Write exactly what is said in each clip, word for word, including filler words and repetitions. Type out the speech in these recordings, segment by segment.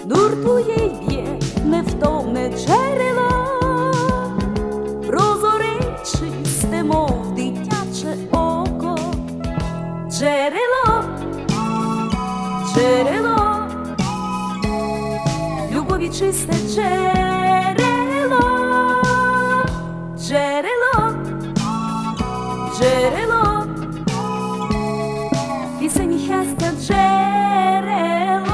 нуртує й б'є невтомне джерело, прозоре чисте, мов дитяче око. Джерело, джерело, любові чисте джерело, джерело, джерело, пісень і щастя джерело.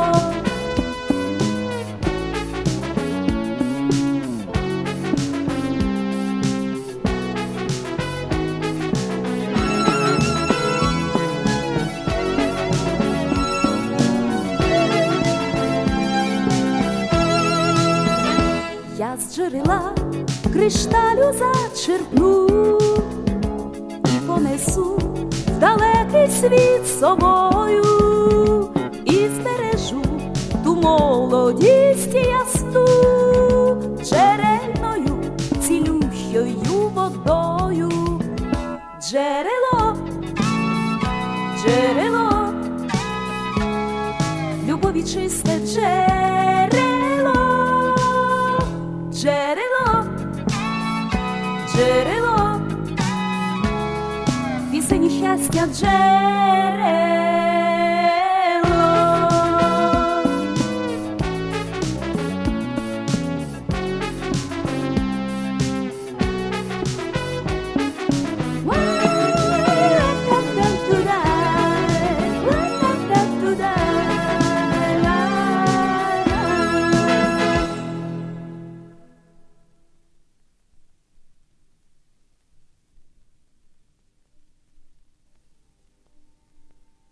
Я з джерела кришталю зачерпну і понесу в далекий світ з собою, і збережу ту молодість ясну джерельною цілющою водою. Джерело, джерело, любові чисте джерело, джерело, джерело, пісень і щастя джерело.